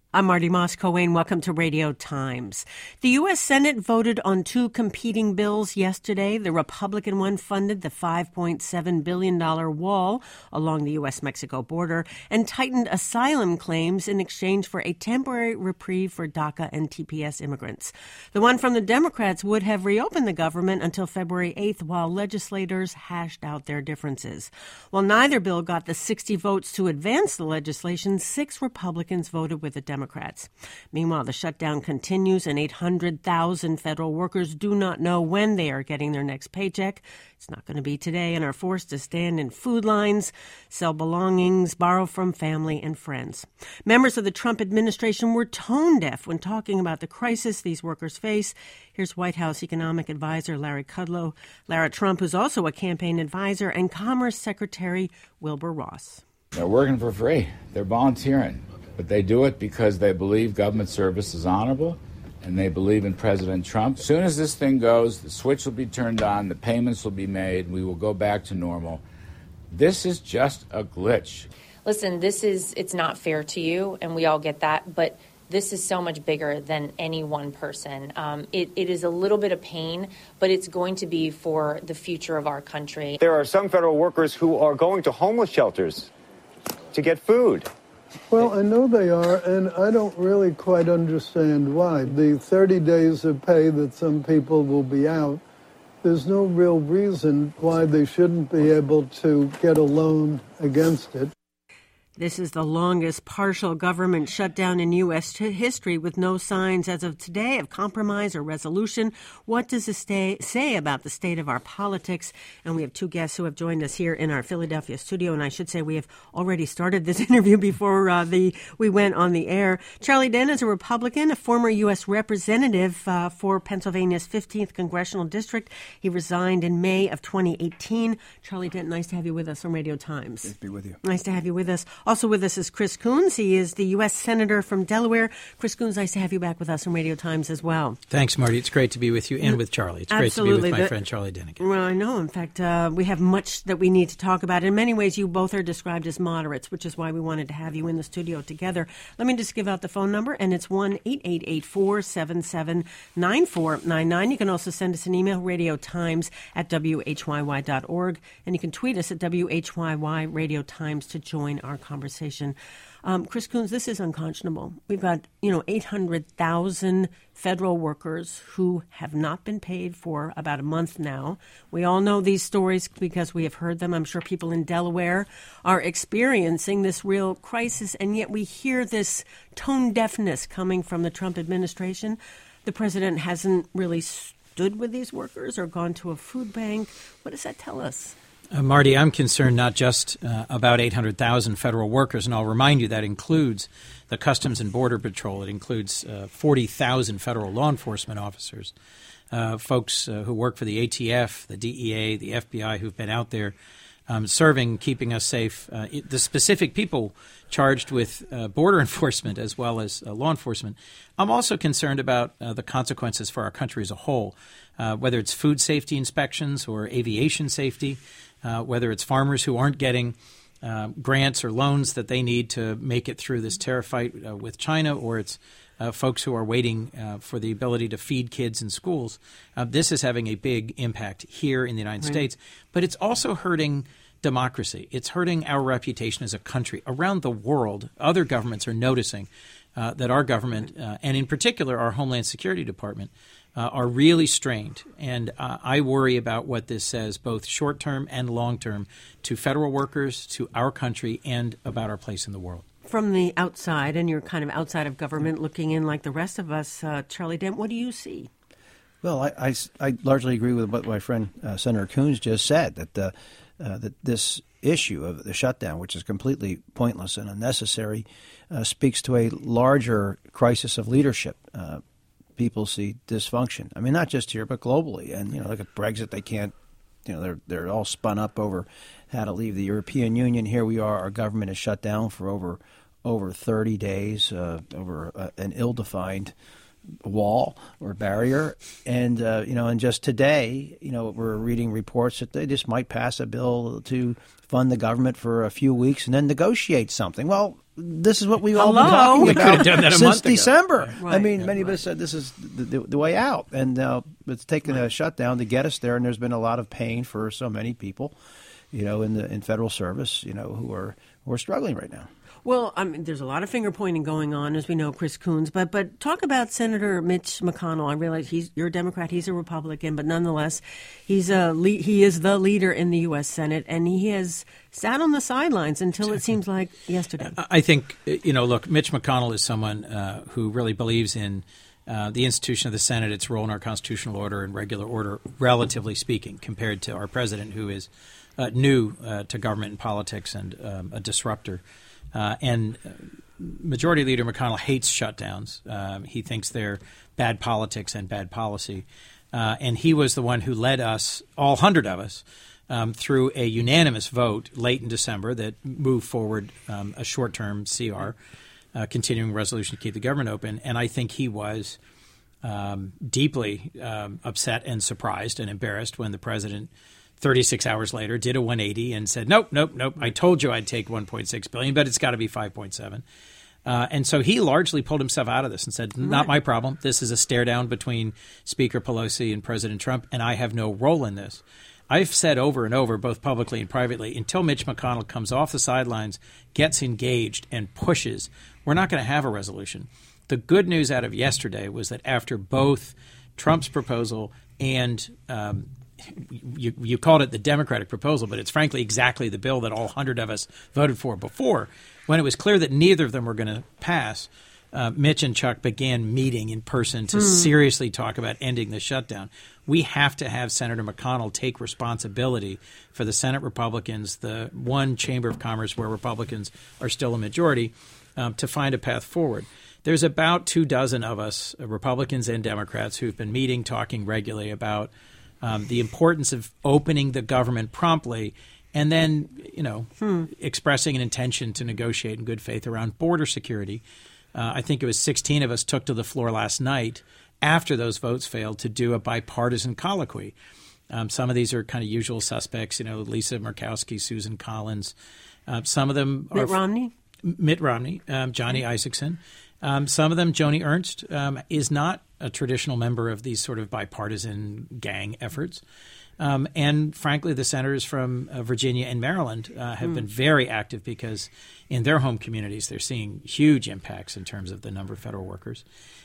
I'm Marty Moss-Coane. Welcome to Radio Times. The U.S. Senate voted on two competing bills yesterday. The Republican one funded the $5.7 billion wall along the U.S.-Mexico border and tightened asylum claims in exchange for a temporary reprieve for DACA and TPS immigrants. The one from the Democrats would have reopened the government until February 8th while legislators hashed out their differences. While neither bill got the 60 votes to advance the legislation, 6 Republicans voted with the Democrats. Meanwhile, the shutdown continues, and 800,000 federal workers do not know when they are getting their next paycheck. It's not going to be today and are forced to stand in food lines, sell belongings, borrow from family and friends. Members of the Trump administration were tone deaf when talking about the crisis these workers face. Here's White House economic advisor Larry Kudlow, Lara Trump, who's also a campaign advisor, and Commerce Secretary Wilbur Ross. They're working for free. They're volunteering. But they do it because they believe government service is honorable and they believe in President Trump. As soon as this thing goes, the switch will be turned on, the payments will be made, we will go back to normal. This is just a glitch. Listen, it's not fair to you, and we all get that, but this is so much bigger than any one person. It is a little bit of pain, but it's going to be for the future of our country. There are some federal workers who are going to homeless shelters to get food. Well, I know they are, and I don't really quite understand why. The 30 days of pay that some people will be out, there's no real reason why they shouldn't be able to get a loan against it. This is the longest partial government shutdown in U.S. history with no signs as of today of compromise or resolution. What does this say about the state of our politics? And we have two guests who have joined us here in our Philadelphia studio. And I should say we have already started this interview before we went on the air. Charlie Dent is a Republican, a former U.S. representative for Pennsylvania's 15th Congressional District. He resigned in May of 2018. Charlie Dent, nice to have you with us on Radio Times. Nice to be with you. Nice to have you with us. Also with us is Chris Coons. He is the U.S. Senator from Delaware. Chris Coons, nice to have you back with us on Radio Times as well. Thanks, Marty. It's great to be with you and with Charlie. It's Absolutely. Great to be with my friend Charlie Dennigan. Well, I know. In fact, we have much that we need to talk about. In many ways, you both are described as moderates, which is why we wanted to have you in the studio together. Let me just give out the phone number, and it's 1-888-477-9499. You can also send us an email, radiotimes@whyy.org, and you can tweet us at WHYY Radio Times to join our conversation. Chris Coons, this is unconscionable. We've got, 800,000 federal workers who have not been paid for about a month now. We all know these stories because we have heard them. I'm sure people in Delaware are experiencing this real crisis, and yet we hear this tone deafness coming from the Trump administration. The president hasn't really stood with these workers or gone to a food bank. What does that tell us? Marty, I'm concerned not just about 800,000 federal workers, and I'll remind you that includes the Customs and Border Patrol. It includes 40,000 federal law enforcement officers, folks who work for the ATF, the DEA, the FBI, who've been out there serving, keeping us safe. The specific people charged with border enforcement as well as law enforcement. I'm also concerned about the consequences for our country as a whole, whether it's food safety inspections or aviation safety, whether it's farmers who aren't getting grants or loans that they need to make it through this terror fight with China, or it's folks who are waiting for the ability to feed kids in schools. This is having a big impact here in the United States, but it's also hurting democracy. It's hurting our reputation as a country. Around the world, other governments are noticing that our government, and in particular our Homeland Security Department, are really strained. And I worry about what this says, both short-term and long-term, to federal workers, to our country, and about our place in the world. From the outside, and you're kind of outside of government looking in like the rest of us, Charlie Dent, what do you see? Well, I largely agree with what my friend Senator Coons just said, that this issue of the shutdown, which is completely pointless and unnecessary, speaks to a larger crisis of leadership. People see dysfunction. I mean, not just here, but globally. And, look at Brexit. They can't, they're all spun up over how to leave the European Union. Here we are. Our government is shut down for over 30 days over an ill-defined wall or barrier. And, and just today, we're reading reports that they just might pass a bill to fund the government for a few weeks and then negotiate something. Well, this is what we've all been talking about since December. Right. I mean, many of us said this is the way out. And it's taken a shutdown to get us there. And there's been a lot of pain for so many people, in federal service, who are struggling right now. Well, there's a lot of finger pointing going on, as we know, Chris Coons. But talk about Senator Mitch McConnell. I realize you're a Democrat, he's a Republican, but nonetheless, he is the leader in the U.S. Senate, and he has sat on the sidelines until it seems like yesterday. I think, look, Mitch McConnell is someone who really believes in the institution of the Senate, its role in our constitutional order and regular order, relatively speaking, compared to our president, who is new to government and politics and a disruptor. And Majority Leader McConnell hates shutdowns. He thinks they're bad politics and bad policy. And he was the one who led us, all 100 of us, through a unanimous vote late in December that moved forward a short-term CR, continuing resolution to keep the government open. And I think he was deeply upset and surprised and embarrassed when the president 36 hours later did a 180 and said, nope, I told you I'd take $1.6 billion, but it's got to be 5.7. And so he largely pulled himself out of this and said, not my problem. This is a stare down between Speaker Pelosi and President Trump, and I have no role in this. I've said over and over, both publicly and privately, until Mitch McConnell comes off the sidelines, gets engaged, and pushes, we're not going to have a resolution. The good news out of yesterday was that after both Trump's proposal and you called it the Democratic proposal, but it's frankly exactly the bill that all 100 of us voted for before. When it was clear that neither of them were going to pass, Mitch and Chuck began meeting in person to seriously talk about ending the shutdown. We have to have Senator McConnell take responsibility for the Senate Republicans, the one chamber of commerce where Republicans are still a majority, to find a path forward. There's about 24 of us, Republicans and Democrats, who've been meeting, talking regularly about the importance of opening the government promptly and then, expressing an intention to negotiate in good faith around border security. I think it was 16 of us took to the floor last night after those votes failed to do a bipartisan colloquy. Some of these are kind of usual suspects, Lisa Murkowski, Susan Collins. Some of them are Mitt Romney, Johnny Isakson. Some of them, Joni Ernst, is not a traditional member of these sort of bipartisan gang efforts. And frankly, the senators from Virginia and Maryland have been very active because in their home communities, they're seeing huge impacts in terms of the number of federal workers.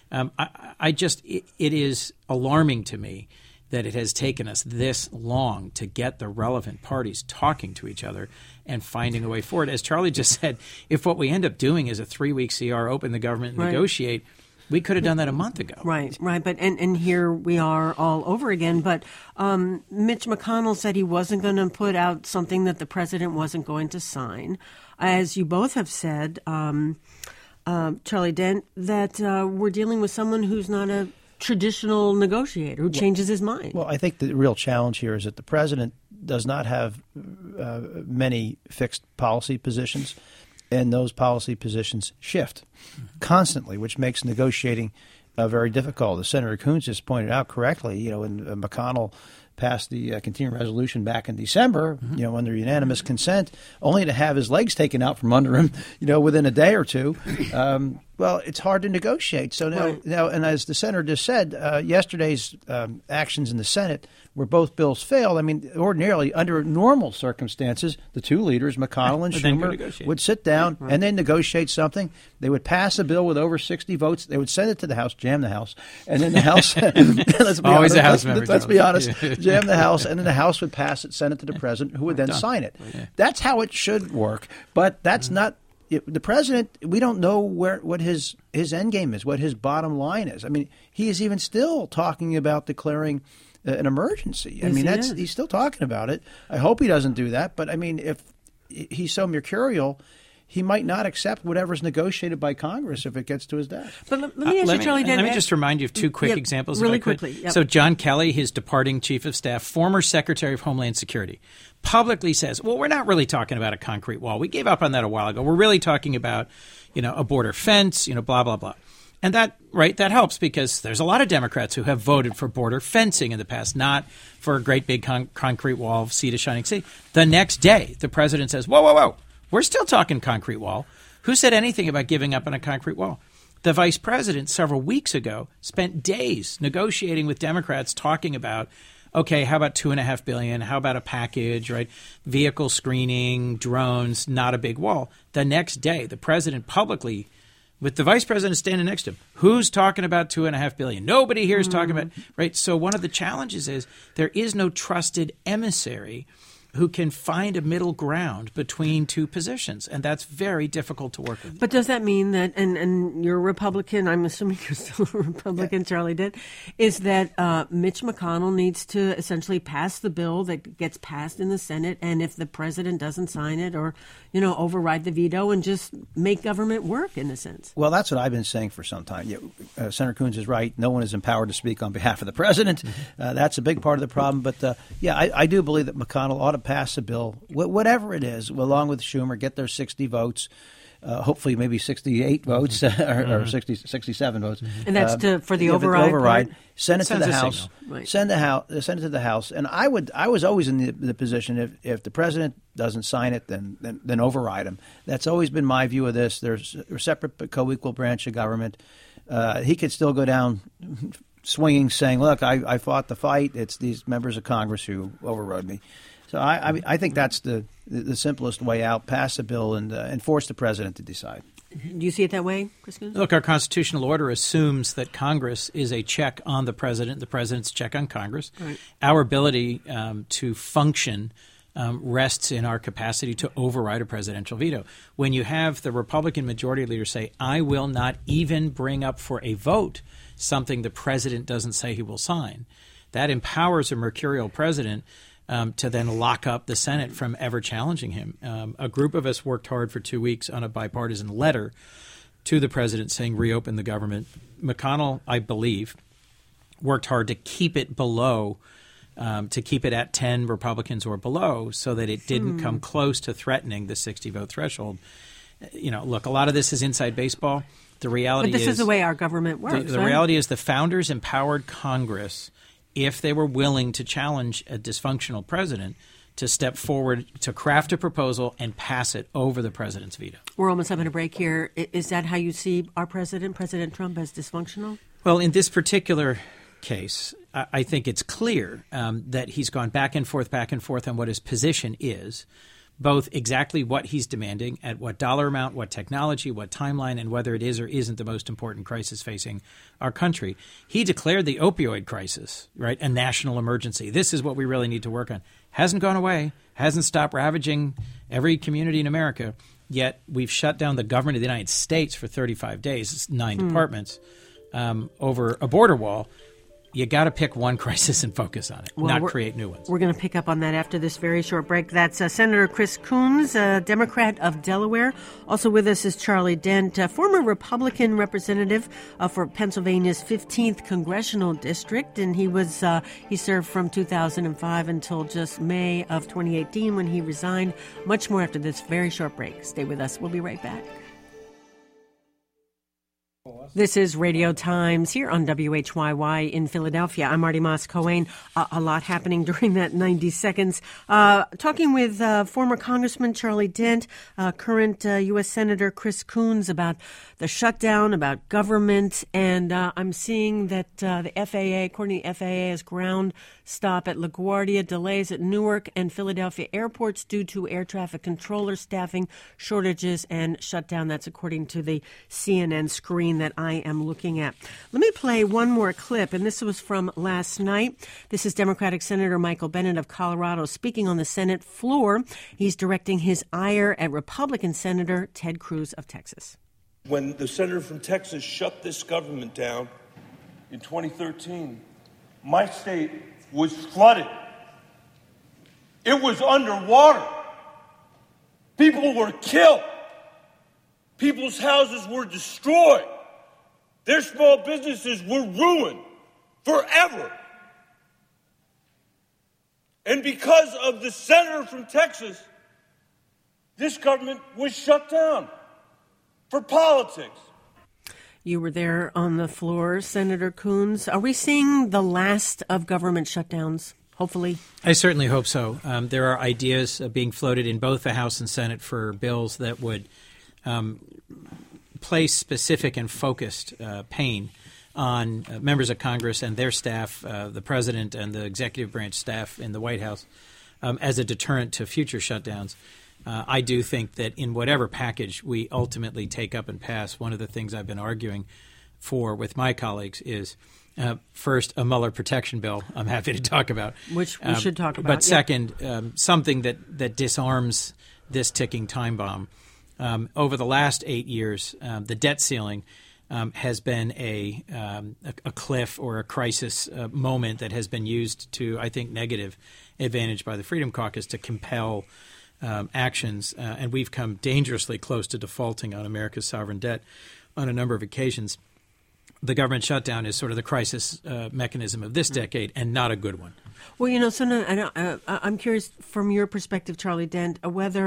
It is alarming to me that it has taken us this long to get the relevant parties talking to each other and finding a way forward. As Charlie just said, if what we end up doing is a 3-week CR, open the government and negotiate, we could have done that a month ago. Right. But and here we are all over again. But Mitch McConnell said he wasn't going to put out something that the president wasn't going to sign. As you both have said, Charlie Dent, that we're dealing with someone who's not a traditional negotiator who changes his mind. Well, I think the real challenge here is that the president does not have many fixed policy positions, and those policy positions shift constantly, which makes negotiating very difficult. As Senator Coons just pointed out correctly, when McConnell passed the continuing resolution back in December, under unanimous consent, only to have his legs taken out from under him, within a day or two. Well, it's hard to negotiate. So now, and as the senator just said, yesterday's actions in the Senate, where both bills failed. I mean, ordinarily, under normal circumstances, the two leaders, McConnell and Schumer, would sit down and then negotiate something. They would pass a bill with over 60 votes. They would send it to the House, jam the House, and then the House. Let's be always honest, a House member. Let's be honest, jam the House, and then the House would pass it, send it to the president, who would then sign it. That's how it should work, but that's not. The president, we don't know what his end game is, what his bottom line is. I mean, he is even still talking about declaring an emergency. I mean, he's still talking about it. I hope he doesn't do that. But I mean, if he's so mercurial, he might not accept whatever's negotiated by Congress if it gets to his desk. But let me ask you, Charlie. Let me just remind you of two quick examples. Really quickly. Yep. So John Kelly, his departing chief of staff, former Secretary of Homeland Security, publicly says, well, we're not really talking about a concrete wall. We gave up on that a while ago. We're really talking about, a border fence, blah, blah, blah. And that helps because there's a lot of Democrats who have voted for border fencing in the past, not for a great big concrete wall, sea to shining sea. The next day, the president says, whoa, we're still talking concrete wall. Who said anything about giving up on a concrete wall? The vice president several weeks ago spent days negotiating with Democrats talking about, okay, how about $2.5 billion? How about a package, right? Vehicle screening, drones, not a big wall. The next day, the president publicly, with the vice president standing next to him, who's talking about $2.5 billion? Nobody here is talking about, right? So one of the challenges is there is no trusted emissary who can find a middle ground between two positions, and that's very difficult to work with. But does that mean that, and you're a Republican, I'm assuming you're still a Republican, Charlie Dent, is that Mitch McConnell needs to essentially pass the bill that gets passed in the Senate, and if the president doesn't sign it or, override the veto and just make government work in a sense? Well, that's what I've been saying for some time. Senator Coons is right. No one is empowered to speak on behalf of the president. That's a big part of the problem. But, I do believe that McConnell ought to pass a bill, whatever it is, along with Schumer, get their 60 votes, hopefully maybe 68 votes or 67 votes. And that's for the override. Right? Send it to the House. Right. Send it to the House. And I was always in the position if the president doesn't sign it, then override him. That's always been my view of this. There's a separate but co-equal branch of government. He could still go down swinging, saying, "Look, I fought the fight. It's these members of Congress who overrode me." So I think that's the simplest way out. Pass a bill and force the president to decide. Do you see it that way, Chris Coons? Look, our constitutional order assumes that Congress is a check on the president's check on Congress. Right. Our ability to function rests in our capacity to override a presidential veto. When you have the Republican majority leader say, I will not even bring up for a vote something the president doesn't say he will sign, that empowers a mercurial president to then lock up the Senate from ever challenging him. A group of us worked hard for 2 weeks on a bipartisan letter to the president saying reopen the government. McConnell, I believe, worked hard to keep it below, to keep it at 10 Republicans or below so that it didn't come close to threatening the 60-vote threshold. Look, a lot of this is inside baseball. The reality is... But this is the way our government works, The reality is the founders empowered Congress, if they were willing to challenge a dysfunctional president, to step forward to craft a proposal and pass it over the president's veto. We're almost having a break here. Is that how you see our president, President Trump, as dysfunctional? Well, in this particular case, I think it's clear that he's gone back and forth on what his position is, both exactly what he's demanding, at what dollar amount, what technology, what timeline, and whether it is or isn't the most important crisis facing our country. He declared the opioid crisis, right, a national emergency. This is what we really need to work on. Hasn't gone away, hasn't stopped ravaging every community in America, yet we've shut down the government of the United States for 35 days, it's 9 departments, over a border wall. You got to pick one crisis and focus on it, not create new ones. We're going to pick up on that after this very short break. That's Senator Chris Coons, Democrat of Delaware. Also with us is Charlie Dent, former Republican representative for Pennsylvania's 15th Congressional District, and he served from 2005 until just May of 2018 when he resigned. Much more after this very short break. Stay with us. We'll be right back. This is Radio Times here on WHYY in Philadelphia. I'm Marty Moss-Cohen. A lot happening during that 90 seconds. Talking with former Congressman Charlie Dent, current U.S. Senator Chris Coons about the shutdown, about government, and I'm seeing that the FAA, according to the FAA, has ground stop at LaGuardia, delays at Newark and Philadelphia airports due to air traffic controller staffing shortages and shutdown. That's according to the CNN screen that I am looking at. Let me play one more clip, and this was from last night. This is Democratic Senator Michael Bennet of Colorado speaking on the Senate floor. He's directing his ire at Republican Senator Ted Cruz of Texas. When the senator from Texas shut this government down in 2013, my state was flooded. It was underwater. People were killed. People's houses were destroyed. Their small businesses were ruined forever. And because of the senator from Texas, this government was shut down for politics. You were there on the floor, Senator Coons. Are we seeing the last of government shutdowns, hopefully? I certainly hope so. There are ideas being floated in both the House and Senate for bills that would place specific and focused pain on members of Congress and their staff, the president and the executive branch staff in the White House, as a deterrent to future shutdowns. I do think that in whatever package we ultimately take up and pass, one of the things I've been arguing for with my colleagues is, first, a Mueller protection bill I'm happy to talk about. Which we should talk about. But second, something that disarms this ticking time bomb. Over the last 8 years, the debt ceiling has been a cliff or a crisis moment that has been used to, I think, negative advantage by the Freedom Caucus to compel actions. And we've come dangerously close to defaulting on America's sovereign debt on a number of occasions. The government shutdown is sort of the crisis mechanism of this decade and not a good one. Well, so I'm curious from your perspective, Charlie Dent,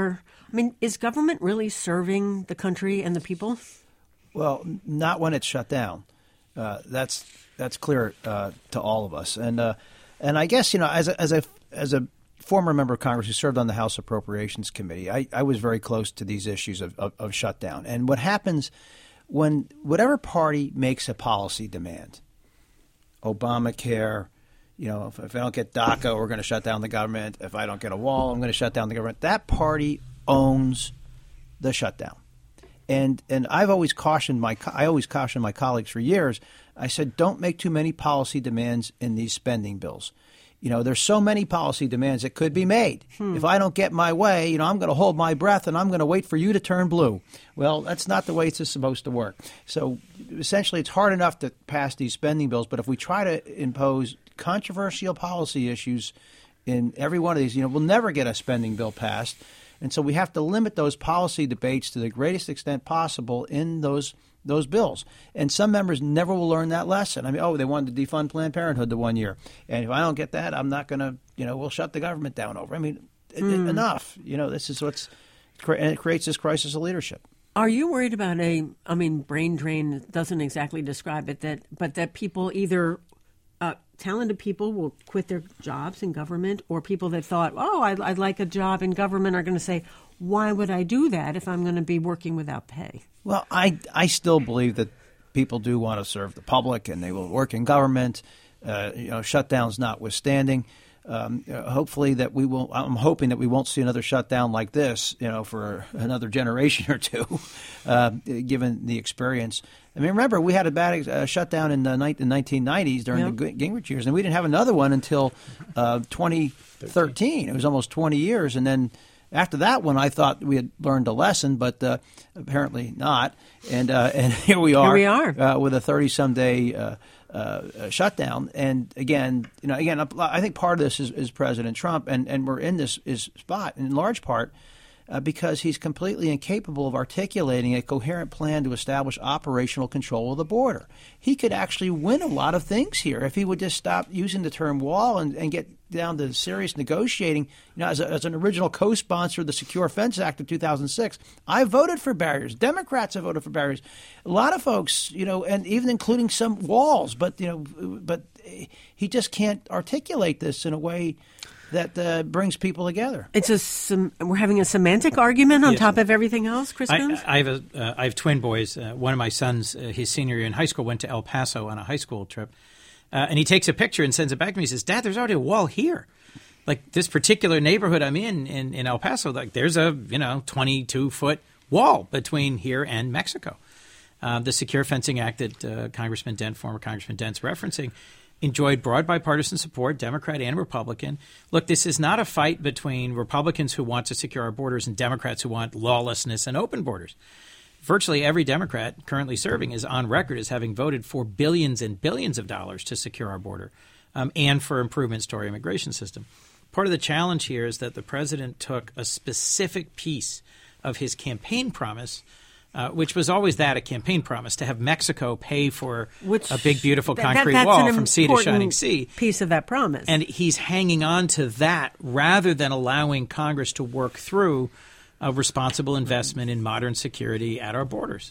is government really serving the country and the people? Well, not when it's shut down. That's clear to all of us. And I guess, as a former member of Congress who served on the House Appropriations Committee, I was very close to these issues of shutdown. And what happens when whatever party makes a policy demand, Obamacare, if I don't get DACA, we're going to shut down the government. If I don't get a wall, I'm going to shut down the government. That party owns the shutdown. And I've always cautioned my colleagues for years. I said, don't make too many policy demands in these spending bills. There's so many policy demands that could be made. If I don't get my way, I'm going to hold my breath and I'm going to wait for you to turn blue. Well, that's not the way it's supposed to work. So essentially, it's hard enough to pass these spending bills, but if we try to impose controversial policy issues in every one of these, we'll never get a spending bill passed. And so we have to limit those policy debates to the greatest extent possible in those bills. And some members never will learn that lesson. They wanted to defund Planned Parenthood the 1 year. And if I don't get that, I'm not going to, we'll shut the government down over. Enough. This is and it creates this crisis of leadership. Are you worried about brain drain doesn't exactly describe it, but that people either talented people will quit their jobs in government, or people that thought, I'd like a job in government are going to say, why would I do that if I'm going to be working without pay? Well, I still believe that people do want to serve the public and they will work in government, shutdowns notwithstanding. Hopefully that I'm hoping that we won't see another shutdown like this, for another generation or two, given the experience. Remember, we had a bad shutdown in the 1990s during the Gingrich years, and we didn't have another one until 2013. It was almost 20 years. And then after that one, I thought we had learned a lesson, but apparently not. And here we are with a 30-some day shutdown. And again, I think part of this is President Trump, and we're in this spot in large part because he's completely incapable of articulating a coherent plan to establish operational control of the border. He could actually win a lot of things here if he would just stop using the term wall and get down to serious negotiating. As an original co-sponsor of the Secure Fence Act of 2006, I voted for barriers. Democrats have voted for barriers. A lot of folks, and even including some walls, but he just can't articulate this in a way that brings people together. We're having a semantic argument on top of everything else, Chris Coons? I have twin boys. One of my sons, his senior year in high school, went to El Paso on a high school trip. And he takes a picture and sends it back to me. He says, Dad, there's already a wall here. Like this particular neighborhood I'm in El Paso, there's a 22-foot wall between here and Mexico. The Secure Fencing Act that former Congressman Dent's referencing, enjoyed broad bipartisan support, Democrat and Republican. Look, this is not a fight between Republicans who want to secure our borders and Democrats who want lawlessness and open borders. Virtually every Democrat currently serving is on record as having voted for billions and billions of dollars to secure our border and for improvements to our immigration system. Part of the challenge here is that the president took a specific piece of his campaign promise, which was always a campaign promise, to have Mexico pay for a big, beautiful concrete wall from sea to shining sea. Piece of that promise. And he's hanging on to that rather than allowing Congress to work through of responsible investment in modern security at our borders.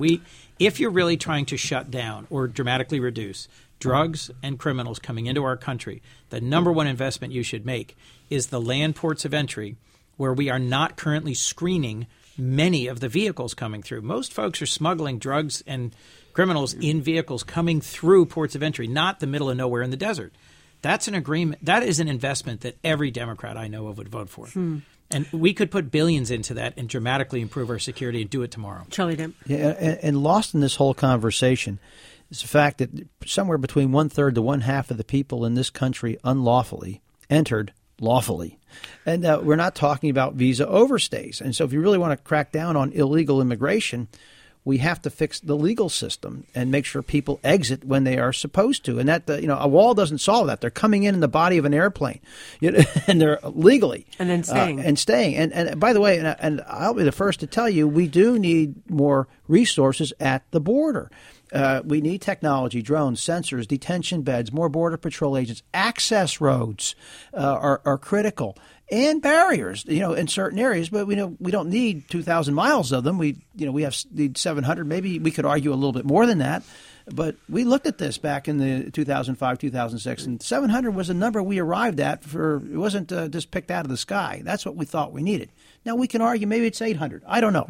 If you're really trying to shut down or dramatically reduce drugs and criminals coming into our country, the number one investment you should make is the land ports of entry, where we are not currently screening many of the vehicles coming through. Most folks are smuggling drugs and criminals in vehicles coming through ports of entry, not the middle of nowhere in the desert. That's an agreement. That is an investment that every Democrat I know of would vote for. And we could put billions into that and dramatically improve our security and do it tomorrow. Charlie Dent. Yeah, and lost in this whole conversation is the fact that somewhere between 1/3 to 1/2 of the people in this country unlawfully entered lawfully. And we're not talking about visa overstays. And so if you really want to crack down on illegal immigration, we have to fix the legal system and make sure people exit when they are supposed to. And that, a wall doesn't solve that. They're coming in the body of an airplane, and they're legally. And then staying. And by the way, and I'll be the first to tell you, we do need more resources at the border. We need technology, drones, sensors, detention beds, more Border Patrol agents. Access roads are critical, and barriers, in certain areas. But we don't need 2,000 miles of them. We need 700. Maybe we could argue a little bit more than that. But we looked at this back in the 2005, 2006, and 700 was a number we arrived at. It wasn't just picked out of the sky. That's what we thought we needed. Now we can argue maybe it's 800. I don't know,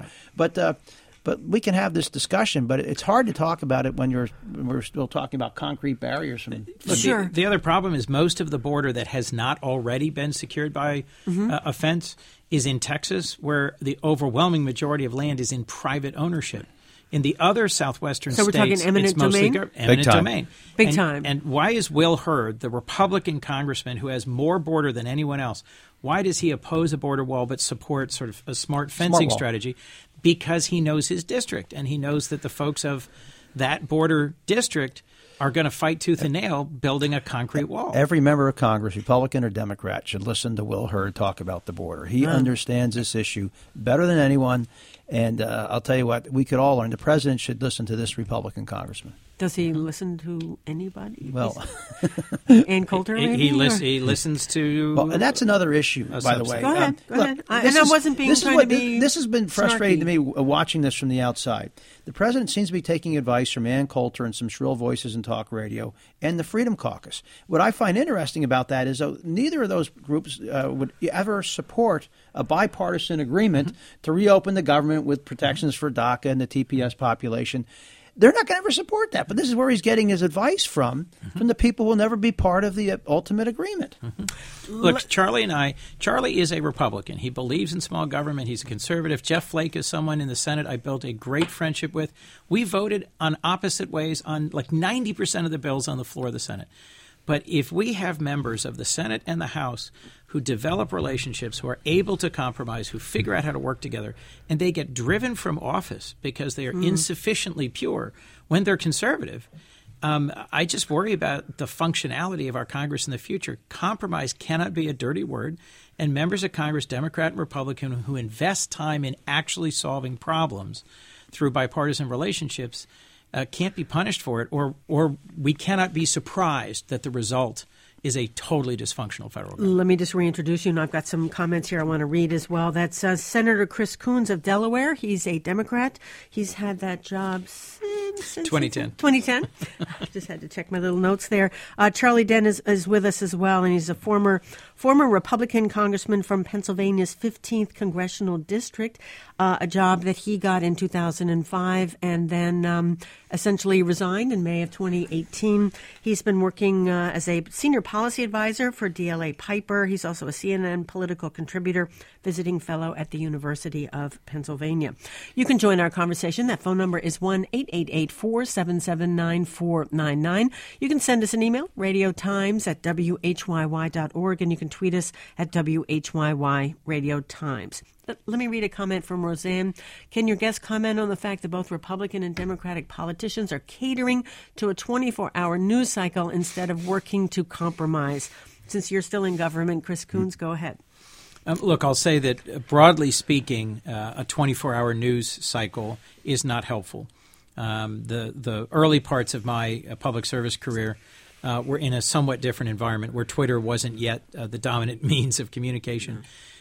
But we can have this discussion, but it's hard to talk about it when we're still talking about concrete barriers. Sure. The other problem is most of the border that has not already been secured by a fence is in Texas, where the overwhelming majority of land is in private ownership. In the other southwestern states, we're talking eminent it's mostly domain? Eminent domain. Big time. And why is Will Hurd, the Republican congressman who has more border than anyone else, why does he oppose a border wall but support sort of a smart fencing strategy? Because he knows his district, and he knows that the folks of that border district are going to fight tooth and nail building a concrete wall. Every member of Congress, Republican or Democrat, should listen to Will Hurd talk about the border. He understands this issue better than anyone, and I'll tell you what, we could all learn. The president should listen to this Republican congressman. Does he listen to anybody? Well, Ann Coulter, maybe? He listens to... Well, and that's another issue, by the way. Go ahead. I wasn't being this has been frustrating snarky to me watching this from the outside. The president seems to be taking advice from Ann Coulter and some shrill voices in talk radio and the Freedom Caucus. What I find interesting about that is neither of those groups would ever support a bipartisan agreement to reopen the government with protections for DACA and the TPS population. They're not going to ever support that. But this is where he's getting his advice from the people who will never be part of the ultimate agreement. Look, Charlie is a Republican. He believes in small government. He's a conservative. Jeff Flake is someone in the Senate I built a great friendship with. We voted on opposite ways on like 90% of the bills on the floor of the Senate. But if we have members of the Senate and the House who develop relationships, who are able to compromise, who figure out how to work together, and they get driven from office because they are insufficiently pure when they're conservative, I just worry about the functionality of our Congress in the future. Compromise cannot be a dirty word, and members of Congress, Democrat and Republican, who invest time in actually solving problems through bipartisan relationships can't be punished for it, or we cannot be surprised that the result is a totally dysfunctional federal government. Let me just reintroduce you, and I've got some comments here I want to read as well. That's Senator Chris Coons of Delaware. He's a Democrat. He's had that job since 2010. 2010. I just had to check my little notes there. Charlie Dent is with us as well, and he's a former Republican congressman from Pennsylvania's 15th Congressional District, a job that he got in 2005 and then essentially resigned in May of 2018. He's been working as a senior policy advisor for DLA Piper. He's also a CNN political contributor, visiting fellow at the University of Pennsylvania. You can join our conversation. That phone number is 1-888-477-9499. You can send us an email, radiotimes@whyy.org, and you can tweet us at WHYY Radio Times. Let me read a comment from Roseanne. Can your guest comment on the fact that both Republican and Democratic politicians are catering to a 24-hour news cycle instead of working to compromise? Since you're still in government, Chris Coons, go ahead. Look, I'll say that broadly speaking, a 24-hour news cycle is not helpful. The early parts of my public service career were in a somewhat different environment where Twitter wasn't yet the dominant means of communication.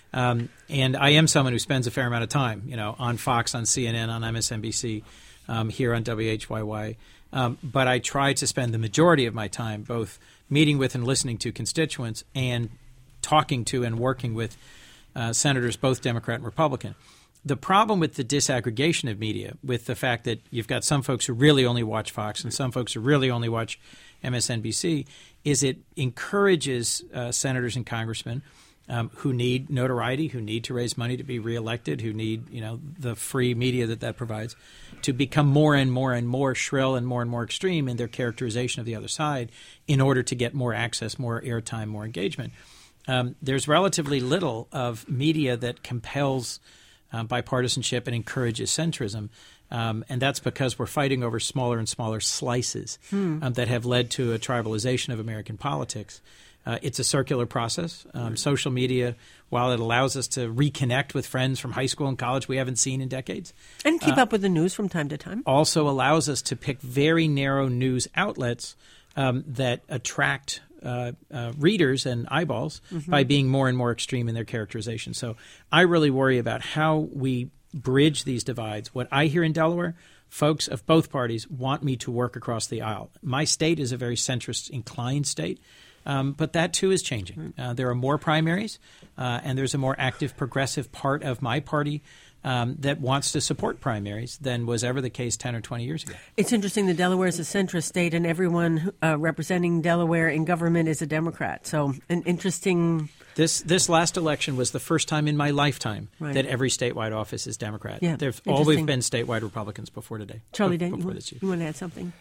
And I am someone who spends a fair amount of time, on Fox, on CNN, on MSNBC, here on WHYY. But I try to spend the majority of my time both meeting with and listening to constituents and talking to and working with senators, both Democrat and Republican. The problem with the disaggregation of media, with the fact that you've got some folks who really only watch Fox and some folks who really only watch MSNBC, is it encourages senators and congressmen who need notoriety, who need to raise money to be reelected, who need the free media that provides, to become more and more shrill and more extreme in their characterization of the other side in order to get more access, more airtime, more engagement. There's relatively little of media that compels bipartisanship and encourages centrism. And that's because we're fighting over smaller and smaller slices that have led to a tribalization of American politics. It's a circular process. Social media, while it allows us to reconnect with friends from high school and college we haven't seen in decades. And keep up with the news from time to time. Also allows us to pick very narrow news outlets that attract readers and eyeballs by being more and more extreme in their characterization. So I really worry about how we bridge these divides. What I hear in Delaware, folks of both parties want me to work across the aisle. My state is a very centrist inclined state. But that, too, is changing. There are more primaries, and there's a more active progressive part of my party that wants to support primaries than was ever the case 10 or 20 years ago. It's interesting that Delaware is a centrist state, and everyone representing Delaware in government is a Democrat. So an interesting... This last election was the first time in my lifetime that every statewide office is Democrat. Yeah, There's always been statewide Republicans before today. Charlie Dent, you want to add something?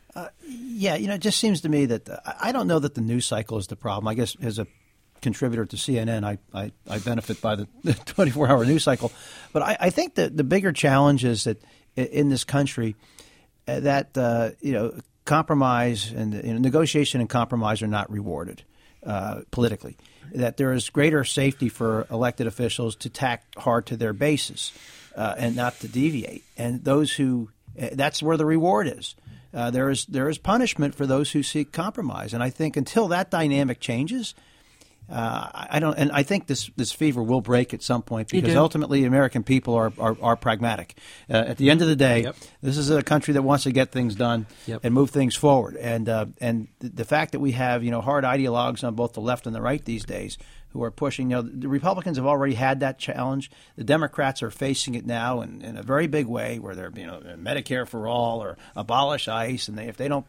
It just seems to me that I don't know that the news cycle is the problem. I guess as a contributor to CNN, I benefit by the 24-hour news cycle. But I think that the bigger challenge is that in this country that compromise and negotiation and compromise are not rewarded politically. That there is greater safety for elected officials to tack hard to their bases and not to deviate. And those who that's where the reward is. There is punishment for those who seek compromise, and I think until that dynamic changes, I think this fever will break at some point because ultimately American people are pragmatic. At the end of the day, this is a country that wants to get things done and move things forward, and the fact that we have hard ideologues on both the left and the right these days who are pushing. The Republicans have already had that challenge. The Democrats are facing it now in a very big way, where they're Medicare for all or abolish ICE, and if they don't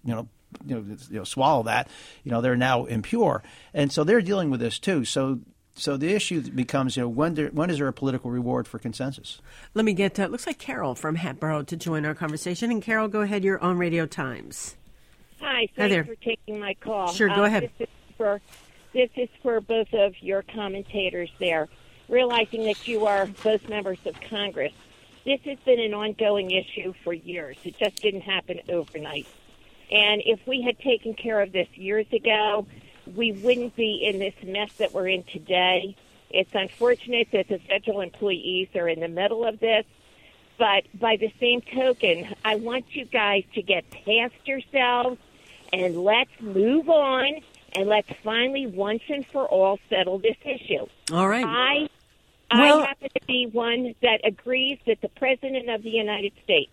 swallow that, they're now impure, and so they're dealing with this too. So the issue becomes, when is there a political reward for consensus? Let me get looks like Carol from Hatboro to join our conversation. And Carol, go ahead. You're on Radio Times. Hi, thanks for taking my call. Sure, go ahead. This is for both of your commentators there, realizing that you are both members of Congress. This has been an ongoing issue for years. It just didn't happen overnight. And if we had taken care of this years ago, we wouldn't be in this mess that we're in today. It's unfortunate that the federal employees are in the middle of this. But by the same token, I want you guys to get past yourselves and let's move on. And let's finally, once and for all, settle this issue. All right. I happen to be one that agrees that the President of the United States,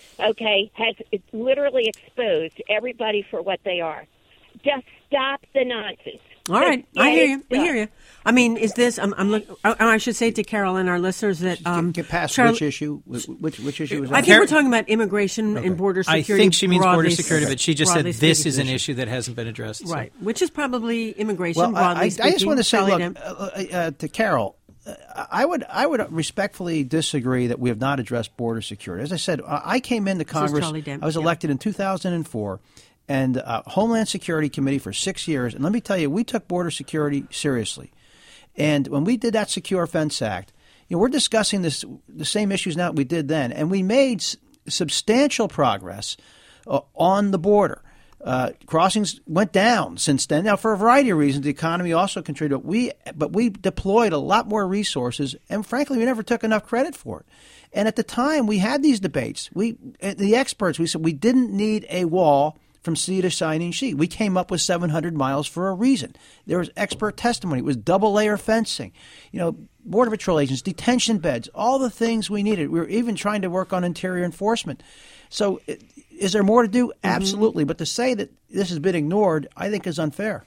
has literally exposed everybody for what they are. Just stop the nonsense. All right. I hear you. We hear you. I mean, is this? I should say to Carol and our listeners that get past which issue? Which issue is that? I think we're talking about immigration and border security. I think she means border security, but she just said this is an issue that hasn't been addressed. Right, which is probably immigration. Broadly speaking. I just want to say, look, to Carol, I would respectfully disagree that we have not addressed border security. As I said, I came into Congress. I was elected in 2004. And Homeland Security Committee for 6 years. And let me tell you, we took border security seriously. And when we did that Secure Fence Act, we're discussing the same issues now that we did then. And we made substantial progress on the border. Crossings went down since then. Now, for a variety of reasons, the economy also contributed. But we deployed a lot more resources, and frankly, we never took enough credit for it. And at the time, we had these debates. The experts, we said we didn't need a wall from sea to shining sea. We came up with 700 miles for a reason. There was expert testimony. It was double-layer fencing, Border Patrol agents, detention beds, all the things we needed. We were even trying to work on interior enforcement. So is there more to do? Absolutely. But to say that this has been ignored, I think is unfair.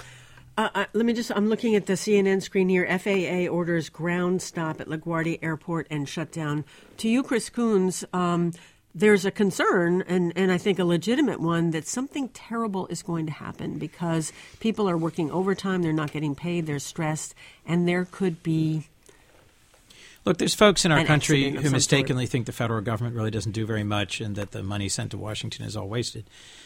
I'm looking at the CNN screen here. FAA orders ground stop at LaGuardia Airport and shutdown. To you, Chris Coons, there's a concern, and I think a legitimate one, that something terrible is going to happen because people are working overtime, they're not getting paid, they're stressed, and there could be... Look, there's folks in our country who mistakenly think the federal government really doesn't do very much and that the money sent to Washington is all wasted.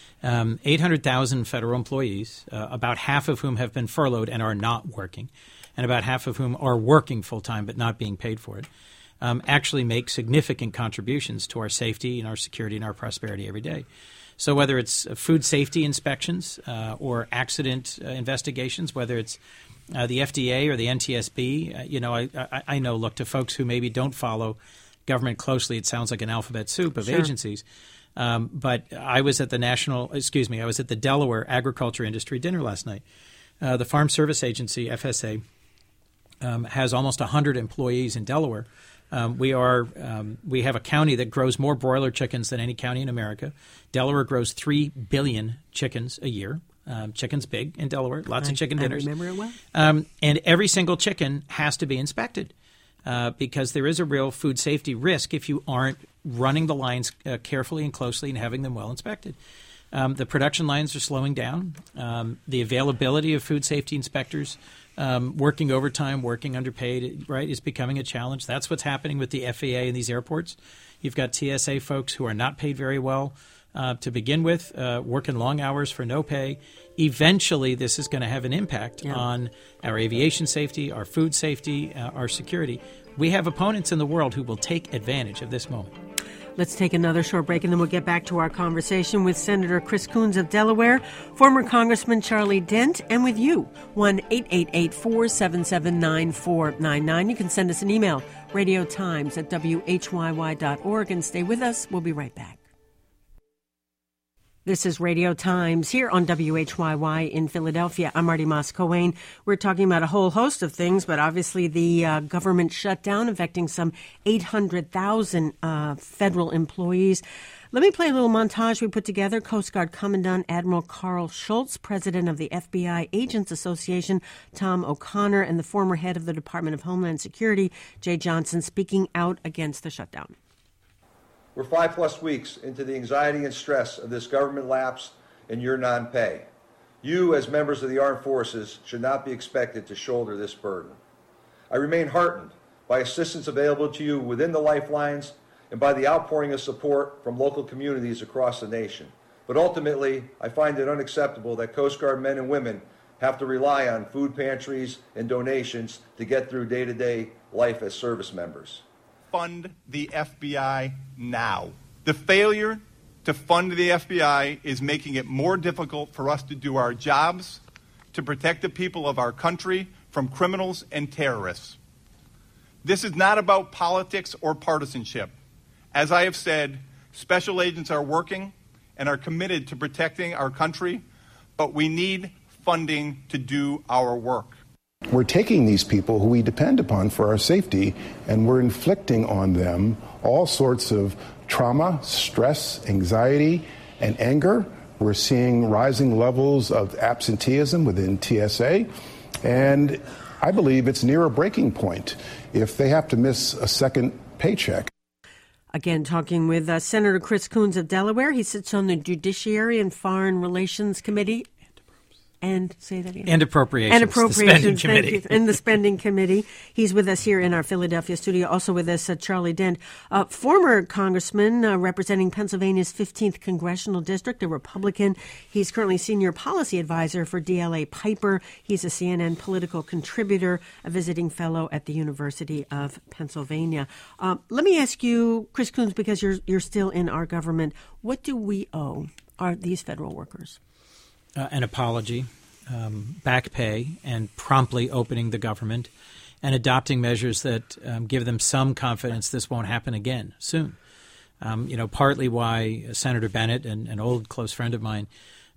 800,000 federal employees, about half of whom have been furloughed and are not working, and about half of whom are working full-time but not being paid for it, actually make significant contributions to our safety and our security and our prosperity every day. So whether it's food safety inspections or accident investigations, whether it's the FDA or the NTSB, I know, look, to folks who maybe don't follow government closely, it sounds like an alphabet soup of agencies. But I was at the Delaware Agriculture Industry Dinner last night. The Farm Service Agency, FSA, has almost 100 employees in Delaware. We have a county that grows more broiler chickens than any county in America. Delaware grows 3 billion chickens a year. Chicken's big in Delaware, lots of chicken dinners. I remember it well. And every single chicken has to be inspected because there is a real food safety risk if you aren't running the lines carefully and closely and having them well inspected. The production lines are slowing down. The availability of food safety inspectors working overtime, working underpaid, right, is becoming a challenge. That's what's happening with the FAA and these airports. You've got TSA folks who are not paid very well to begin with, working long hours for no pay. Eventually, this is going to have an impact on our aviation safety, our food safety, our security. We have opponents in the world who will take advantage of this moment. Let's take another short break, and then we'll get back to our conversation with Senator Chris Coons of Delaware, former Congressman Charlie Dent, and with you, 1-888-477-9499. You can send us an email, radiotimes@whyy.org, and stay with us. We'll be right back. This is Radio Times here on WHYY in Philadelphia. I'm Marty Moss-Coane. We're talking about a whole host of things, but obviously the government shutdown affecting some 800,000 federal employees. Let me play a little montage we put together. Coast Guard Commandant Admiral Carl Schultz, president of the FBI Agents Association, Tom O'Connor, and the former head of the Department of Homeland Security, Jay Johnson, speaking out against the shutdown. We're 5+ weeks into the anxiety and stress of this government lapse and your non-pay. You, as members of the armed forces, should not be expected to shoulder this burden. I remain heartened by assistance available to you within the lifelines and by the outpouring of support from local communities across the nation. But ultimately, I find it unacceptable that Coast Guard men and women have to rely on food pantries and donations to get through day-to-day life as service members. Fund the FBI now. The failure to fund the FBI is making it more difficult for us to do our jobs, to protect the people of our country from criminals and terrorists. This is not about politics or partisanship. As I have said, special agents are working and are committed to protecting our country, but we need funding to do our work. We're taking these people who we depend upon for our safety, and we're inflicting on them all sorts of trauma, stress, anxiety, and anger. We're seeing rising levels of absenteeism within TSA, and I believe it's near a breaking point if they have to miss a second paycheck. Again, talking with Senator Chris Coons of Delaware. He sits on the Judiciary and Foreign Relations Committee. And say that again. And Appropriations. And Appropriations. The Spending Committee. And the Spending Committee. He's with us here in our Philadelphia studio. Also with us, Charlie Dent, former congressman representing Pennsylvania's 15th Congressional District, a Republican. He's currently senior policy advisor for DLA Piper. He's a CNN political contributor, a visiting fellow at the University of Pennsylvania. Let me ask you, Chris Coons, because you're still in our government, what do we owe these federal workers? An apology, back pay, and promptly opening the government and adopting measures that give them some confidence this won't happen again soon. Partly why Senator Bennett, an old close friend of mine,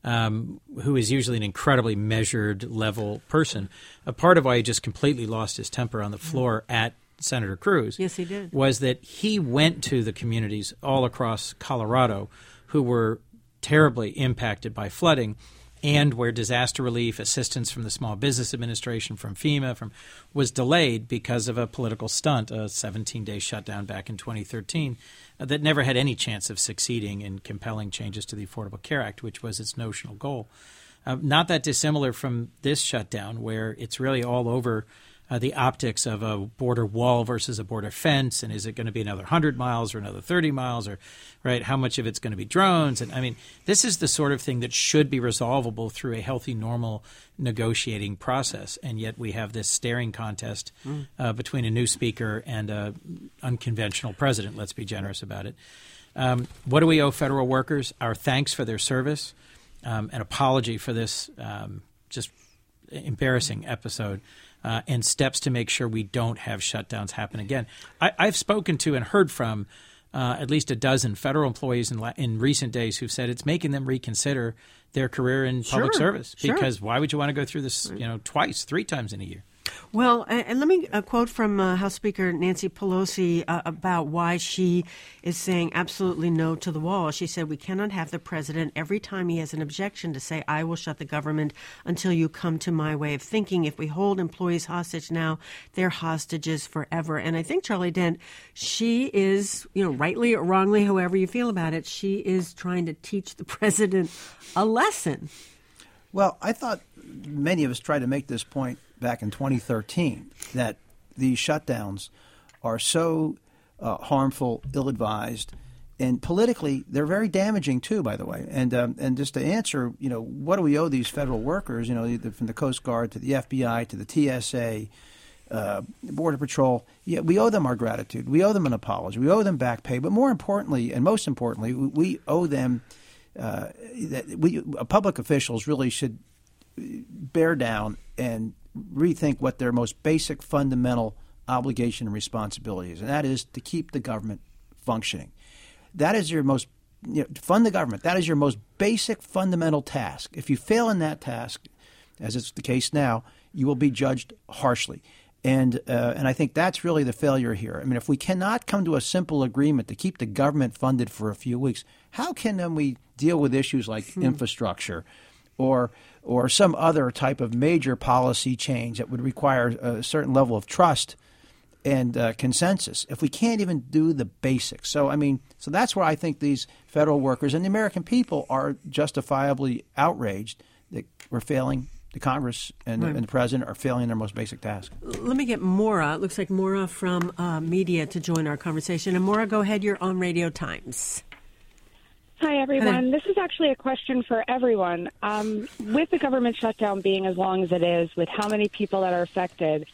who is usually an incredibly measured, level person, a part of why he just completely lost his temper on the floor at Senator Cruz, yes, he did, was that he went to the communities all across Colorado who were terribly impacted by flooding, and where disaster relief assistance from the Small Business Administration, from FEMA, was delayed because of a political stunt, a 17-day shutdown back in 2013 that never had any chance of succeeding in compelling changes to the Affordable Care Act, which was its notional goal. Not that dissimilar from this shutdown, where it's really all over the optics of a border wall versus a border fence, and is it going to be another 100 miles or another 30 miles, or right? How much of it's going to be drones? And I mean, this is the sort of thing that should be resolvable through a healthy, normal negotiating process, and yet we have this staring contest between a new speaker and an unconventional president. Let's be generous about it. What do we owe federal workers? Our thanks for their service, an apology for this just embarrassing episode. And steps to make sure we don't have shutdowns happen again. I've spoken to and heard from at least a dozen federal employees in recent days who've said it's making them reconsider their career in public service. Because why would you want to go through this, twice, 3 times in a year? Well, and let me quote from House Speaker Nancy Pelosi about why she is saying absolutely no to the wall. She said, "We cannot have the president every time he has an objection to say, I will shut the government until you come to my way of thinking. If we hold employees hostage now, they're hostages forever." And I think, Charlie Dent, she is, rightly or wrongly, however you feel about it, she is trying to teach the president a lesson. Well, I thought many of us tried to make this point back in 2013, that these shutdowns are so harmful, ill-advised, and politically they're very damaging too, by the way. And just to answer, what do we owe these federal workers, either from the Coast Guard to the FBI to the TSA, Border Patrol, we owe them our gratitude. We owe them an apology. We owe them back pay. But more importantly, and most importantly, we owe them public officials really should bear down and rethink what their most basic fundamental obligation and responsibility is, and that is to keep the government functioning. That is your most fund the government. That is your most basic fundamental task. If you fail in that task, as is the case now, you will be judged harshly. And I think that's really the failure here. I mean, if we cannot come to a simple agreement to keep the government funded for a few weeks, how can then we deal with issues like infrastructure or some other type of major policy change that would require a certain level of trust and consensus if we can't even do the basics? So that's where I think these federal workers and the American people are justifiably outraged that we're failing. The Congress and the President are failing in their most basic task. Let me get Maura. It looks like Maura from media to join our conversation. And Maura, go ahead. You're on Radio Times. Hi, everyone. This is actually a question for everyone. With the government shutdown being as long as it is, with how many people that are affected,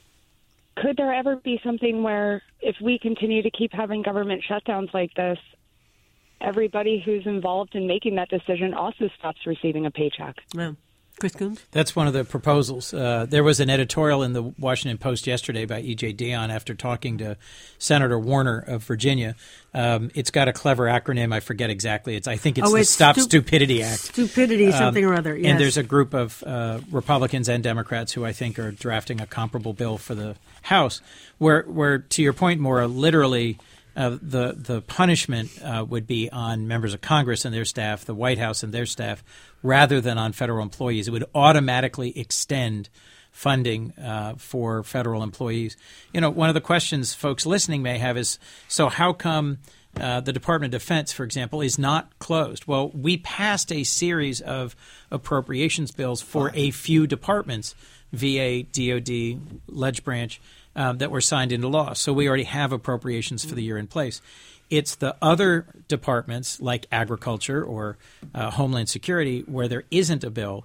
could there ever be something where if we continue to keep having government shutdowns like this, everybody who's involved in making that decision also stops receiving a paycheck? Yeah. Chris Coons? That's one of the proposals. There was an editorial in the Washington Post yesterday by E.J. Dionne after talking to Senator Warner of Virginia. It's got a clever acronym. I forget exactly. I think it's the Stop Stupidity Act. Stupidity something or other, yes. And there's a group of Republicans and Democrats who I think are drafting a comparable bill for the House where to your point, Maura, literally the punishment would be on members of Congress and their staff, the White House and their staff, rather than on federal employees. It would automatically extend funding for federal employees. One of the questions folks listening may have is, so how come the Department of Defense, for example, is not closed? Well, we passed a series of appropriations bills for a few departments, VA, DOD, Ledge Branch, that were signed into law. So we already have appropriations for the year in place. It's the other departments like agriculture or Homeland Security where there isn't a bill.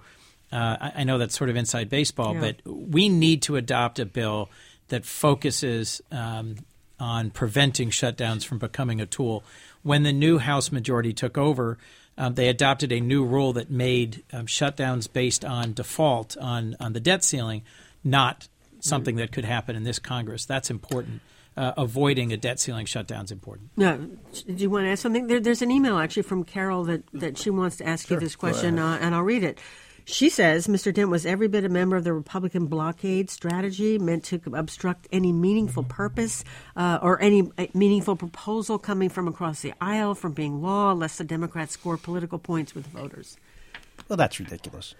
I know that's sort of inside baseball, but we need to adopt a bill that focuses on preventing shutdowns from becoming a tool. When the new House majority took over, they adopted a new rule that made shutdowns based on default on the debt ceiling not something that could happen in this Congress. That's important. avoiding a debt ceiling shutdown is important. No, do you want to ask something? There's an email actually from Carol that she wants to ask you this question, and I'll read it. She says, Mr. Dent was every bit a member of the Republican blockade strategy meant to obstruct any meaningful purpose or any meaningful proposal coming from across the aisle from being law, lest the Democrats score political points with voters. Well, that's ridiculous.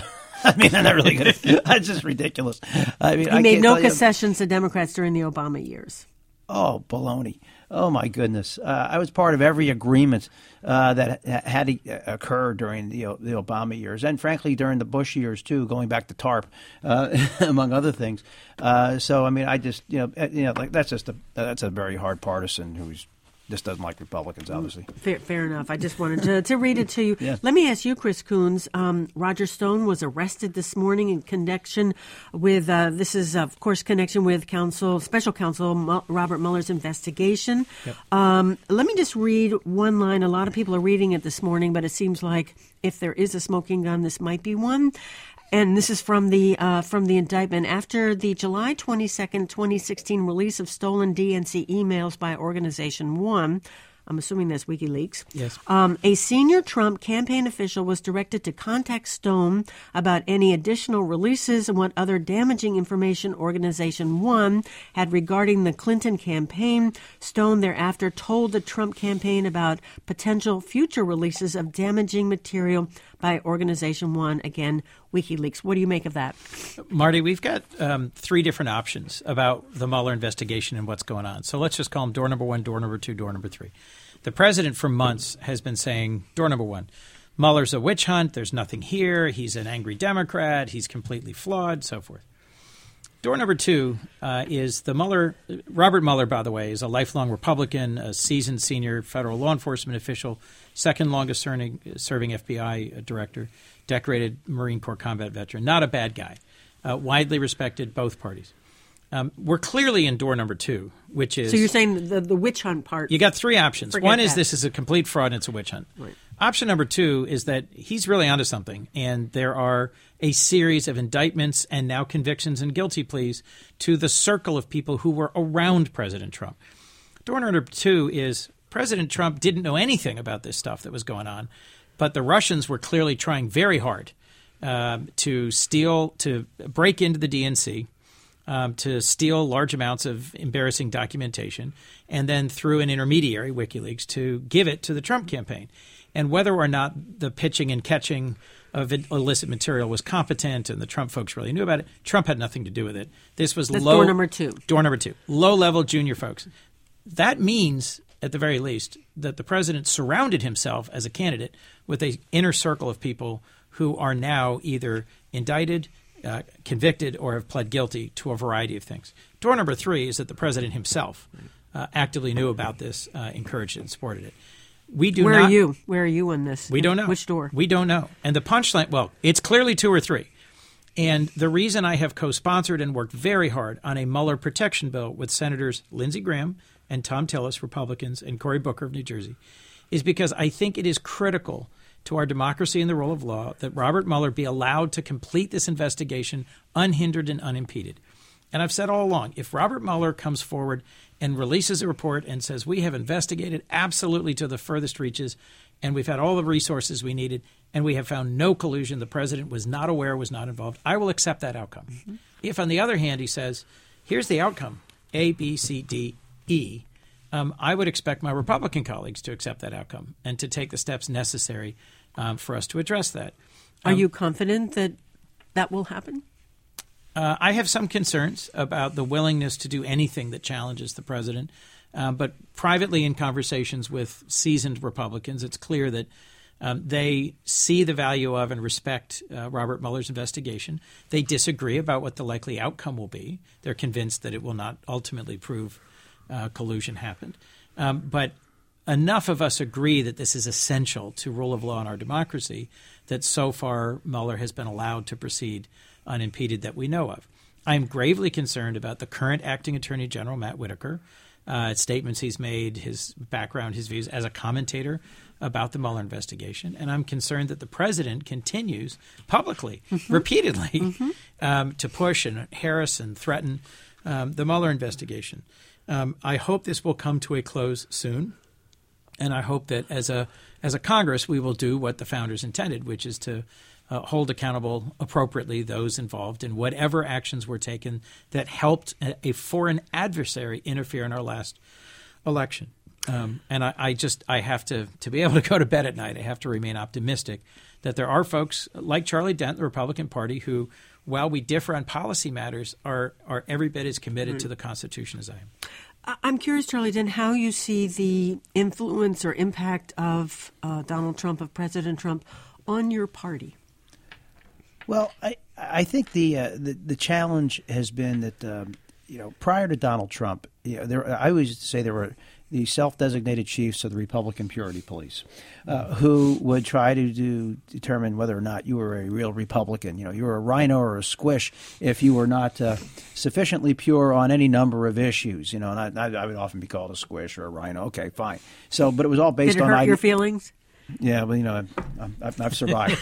I mean, I'm not really going to. That's just ridiculous. I mean, he made no concessions to Democrats during the Obama years. Oh, baloney. Oh, my goodness. I was part of every agreement that had occurred during the Obama years and, frankly, during the Bush years, too, going back to TARP, among other things. So, I mean, I just, like that's a very hard partisan who's just doesn't like Republicans, obviously. Fair enough. I just wanted to read it to you. Yeah. Let me ask you, Chris Coons. Roger Stone was arrested this morning in connection with, this is, of course, connection with Special Counsel Robert Mueller's investigation. Yep. Let me just read one line. A lot of people are reading it this morning, but it seems like if there is a smoking gun, this might be one. And this is from the indictment. After the July 22nd, 2016 release of stolen DNC emails by Organization One, I'm assuming that's WikiLeaks. Yes. A senior Trump campaign official was directed to contact Stone about any additional releases and what other damaging information Organization One had regarding the Clinton campaign. Stone thereafter told the Trump campaign about potential future releases of damaging material by Organization One, again, WikiLeaks. What do you make of that? Marty, we've got three different options about the Mueller investigation and what's going on. So let's just call them door number one, door number two, door number three. The president for months has been saying, door number one, Mueller's a witch hunt. There's nothing here. He's an angry Democrat. He's completely flawed, so forth. Door number two is the Mueller. Robert Mueller, by the way, is a lifelong Republican, a seasoned senior federal law enforcement official, second longest serving FBI director, decorated Marine Corps combat veteran. Not a bad guy. Widely respected, both parties. We're clearly in door number two, which is... So you're saying the witch hunt part. You got three options. Forget One is that. this is a complete fraud and it's a witch hunt. Right. Option number two is that he's really onto something, and there are a series of indictments and now convictions and guilty pleas to the circle of people who were around President Trump. Door number two is President Trump didn't know anything about this stuff that was going on, but the Russians were clearly trying very hard to break into the DNC, to steal large amounts of embarrassing documentation, and then through an intermediary, WikiLeaks, to give it to the Trump campaign. And whether or not the pitching and catching of illicit material was competent and the Trump folks really knew about it, Trump had nothing to do with it. This was That's low. door number two. Door number two. Low-level junior folks. That means, at the very least, that the president surrounded himself as a candidate with an inner circle of people who are now either indicted, convicted, or have pled guilty to a variety of things. Door number three is that the president himself actively knew about this, encouraged it, and supported it. Where are you? Where are you on this? We don't know. Which door? We don't know. And the punchline, well, it's clearly two or three. And the reason I have co-sponsored and worked very hard on a Mueller protection bill with Senators Lindsey Graham and Tom Tillis, Republicans, and Cory Booker of New Jersey, is because I think it is critical to our democracy and the rule of law that Robert Mueller be allowed to complete this investigation unhindered and unimpeded. And I've said all along, if Robert Mueller comes forward and releases a report and says we have investigated absolutely to the furthest reaches and we've had all the resources we needed and we have found no collusion, the president was not aware, was not involved, I will accept that outcome. Mm-hmm. If, on the other hand, he says, here's the outcome, A, B, C, D, E, I would expect my Republican colleagues to accept that outcome and to take the steps necessary for us to address that. Are you confident that that will happen? I have some concerns about the willingness to do anything that challenges the president. But privately in conversations with seasoned Republicans, it's clear that they see the value of and respect Robert Mueller's investigation. They disagree about what the likely outcome will be. They're convinced that it will not ultimately prove collusion happened. But enough of us agree that this is essential to rule of law in our democracy that so far Mueller has been allowed to proceed unimpeded that we know of. I am gravely concerned about the current acting Attorney General, Matt Whitaker, statements he's made, his background, his views as a commentator about the Mueller investigation. And I'm concerned that the president continues publicly, repeatedly, to push and harass and threaten the Mueller investigation. I hope this will come to a close soon, and I hope that as a Congress we will do what the founders intended, which is to hold accountable appropriately those involved in whatever actions were taken that helped a foreign adversary interfere in our last election. And I have to be able to go to bed at night. I have to remain optimistic that there are folks like Charlie Dent, the Republican Party, who, while we differ on policy matters, are every bit as committed to the Constitution as I am. I'm curious, Charlie Dent, how you see the influence or impact of Donald Trump, of President Trump, on your party. Well, I think the challenge has been that prior to Donald Trump, I always used to say there were the self-designated chiefs of the Republican Purity Police, who would try to determine whether or not you were a real Republican. You were a rhino or a squish if you were not sufficiently pure on any number of issues. And I would often be called a squish or a rhino. Okay, fine. So, but it was all based on. Did it hurt your feelings? Yeah, well, I've survived.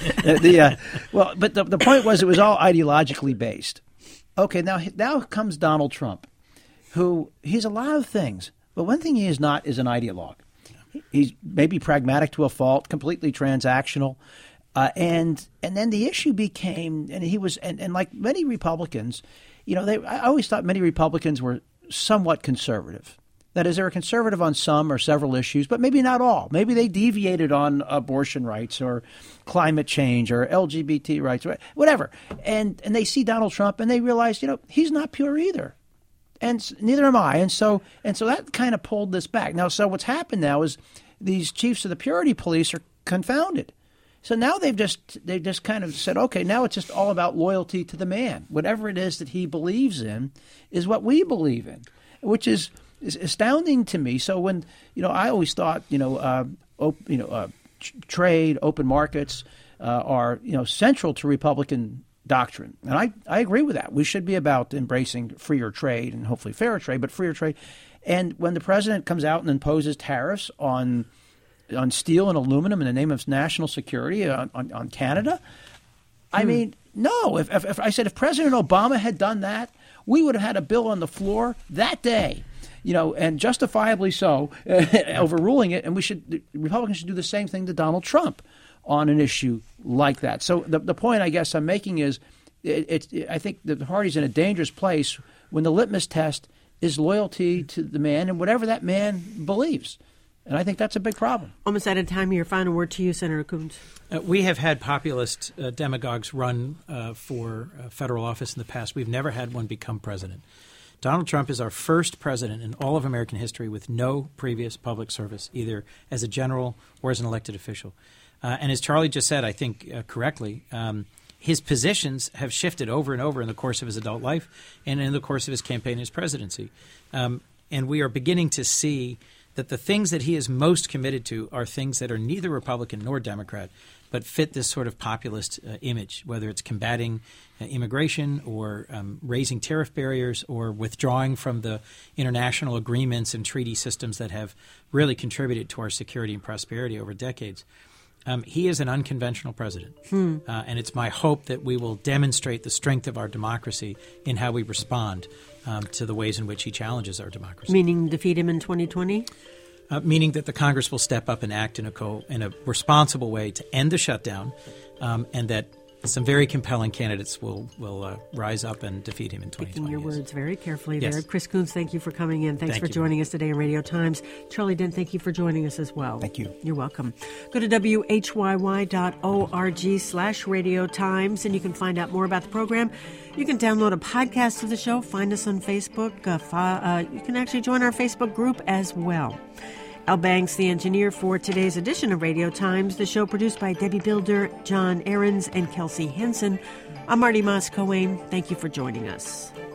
But the point was it was all ideologically based. Okay, now comes Donald Trump, who he's a lot of things. But one thing he is not is an ideologue. He's maybe pragmatic to a fault, completely transactional. And then the issue became, and he was, and like many Republicans, I always thought many Republicans were somewhat conservative. That is, they were conservative on some or several issues, but maybe not all. Maybe they deviated on abortion rights or climate change or LGBT rights, whatever. And they see Donald Trump and they realize, he's not pure either. And neither am I. And so that kind of pulled this back. Now, so what's happened now is these chiefs of the Purity Police are confounded. So now they've just kind of said, okay, now it's just all about loyalty to the man. Whatever it is that he believes in is what we believe in, which is astounding to me. So when, I always thought, trade, open markets are, central to Republican doctrine. And I agree with that. We should be about embracing freer trade and hopefully fairer trade, but freer trade. And when the president comes out and imposes tariffs on steel and aluminum in the name of national security on Canada, I mean, no. If President Obama had done that, we would have had a bill on the floor that day. And justifiably so, overruling it. And Republicans should do the same thing to Donald Trump on an issue like that. So the point I guess I'm making is I think the party's in a dangerous place when the litmus test is loyalty to the man and whatever that man believes. And I think that's a big problem. Almost out of time here. Final word to you, Senator Coons. We have had populist demagogues run for federal office in the past. We've never had one become president. Donald Trump is our first president in all of American history with no previous public service, either as a general or as an elected official. And as Charlie just said, I think correctly, his positions have shifted over and over in the course of his adult life and in the course of his campaign and his presidency. And we are beginning to see that the things that he is most committed to are things that are neither Republican nor Democrat, but fit this sort of populist image, whether it's combating immigration or raising tariff barriers or withdrawing from the international agreements and treaty systems that have really contributed to our security and prosperity over decades. He is an unconventional president, and it's my hope that we will demonstrate the strength of our democracy in how we respond to the ways in which he challenges our democracy. Meaning defeat him in 2020? Meaning that the Congress will step up and act in a responsible way to end the shutdown, and that some very compelling candidates will rise up and defeat him in 2020. Picking your words very carefully there. Yes. Chris Coons, thank you for coming in. Thanks for joining us today on Radio Times. Charlie Dent, thank you for joining us as well. Thank you. You're welcome. Go to whyy.org/Radio Times, and you can find out more about the program. You can download a podcast of the show. Find us on Facebook. You can actually join our Facebook group as well. Al Banks, the engineer for today's edition of Radio Times, the show produced by Debbie Builder, John Ahrens, and Kelsey Henson. I'm Marty Moss-Cohen. Thank you for joining us.